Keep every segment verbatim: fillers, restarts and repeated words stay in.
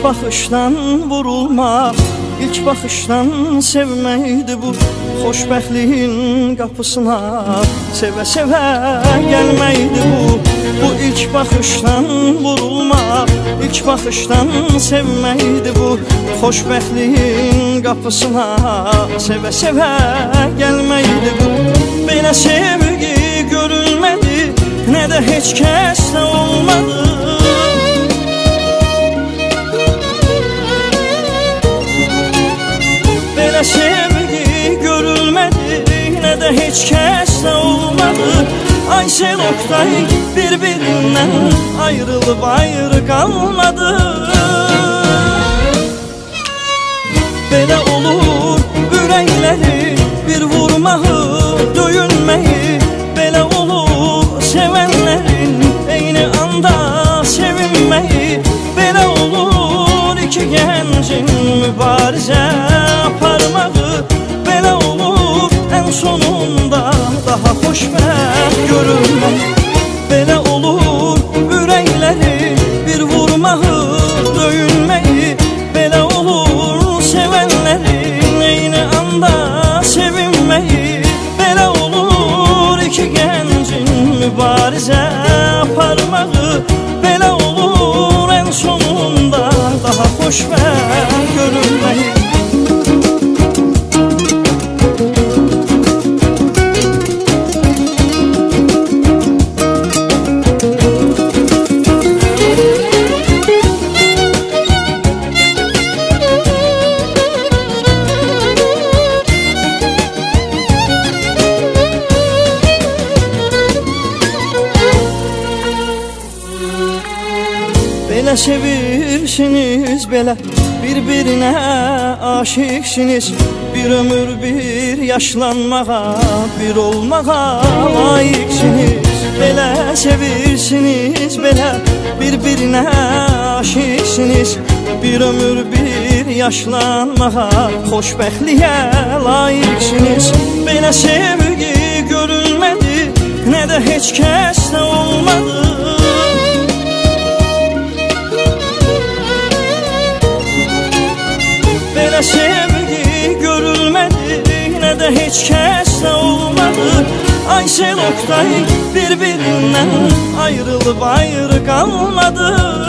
İlk bakışdan vurulmak, ilk bakışdan sevmeydi bu. Xoşbəxtliyin qapısına sevə sevə gəlməkdi bu. Bu ilk bakışdan vurulmak, ilk bakışdan sevməkdi bu. Xoşbəxtliyin qapısına sevə sevə gəlməkdi bu. Belə sevgi görülmədi, nə də heç kəsdə olmadı. Belə sevgi görülmədi, nə də heç kəsdə olmadı. Aysel Oktay bir-birindən ayrılıb ayrı qalmadı. Belə olur ürəkləri bir vurmağı, döyünməyi. Belə olur sevənlərin eyni anda sevinməyi. Belə olur iki gəncin mübarizə aparmağı. Belə olur ən sonunda daha xoşbəxt görünmək. Belə olur ürəkləri bir vurmağı, döyünməyi. Belə olur sevənlərin eyni anda sevinməyi. Belə olur iki gəncin mübarizə aparmağı. Belə olur ən sonunda daha xoşbəxt görünməyi. Belə sevirsiniz, belə bir-birinə aşiqsiniz. Bir ömür bir yaşlanmağa, bir olmağa layiqsiniz. Belə sevirsiniz, belə bir-birinə aşiqsiniz. Bir ömür bir yaşlanmağa, xoşbəxtliyə layiqsiniz. Belə sevgi görülmədi, nə də heç kəsdə olmadı. Belə sevgi görülmədi, nə də heç kəsdə olmadı. Aysel Oktay bir-birindən ayrılıb ayrı qalmadı.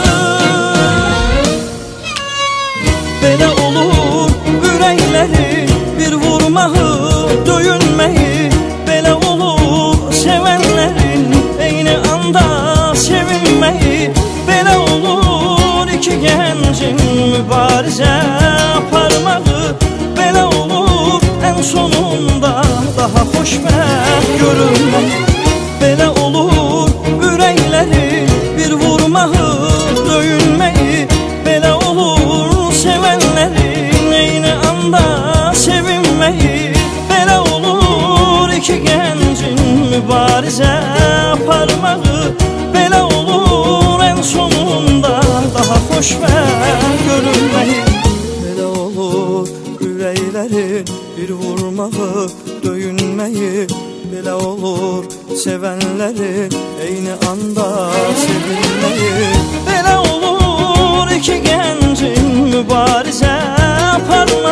Belə olur ürəkləri bir vurmağı, döyünməyi. Belə olur sevənlərin eyni anda sevinməyi. Belə olur iki gəncin mübarizə aparmağı. Belə olur ən sonunda daha xoşbəxt görünmək. Belə olur ürəkləri bir vurmağı, döyünməyi. Belə olur sevənlərin eyni anda sevinməyi. Belə olur iki gəncin mübarizə aparmağı. Belə olur ən sonunda daha xoşbəxt görünməyi. Belə olur ürəklərin bir vurmağı, döyünməyi. Belə olur sevənlərin eyni anda sevinməyi. Belə olur iki gəncin mübarizə aparmağı.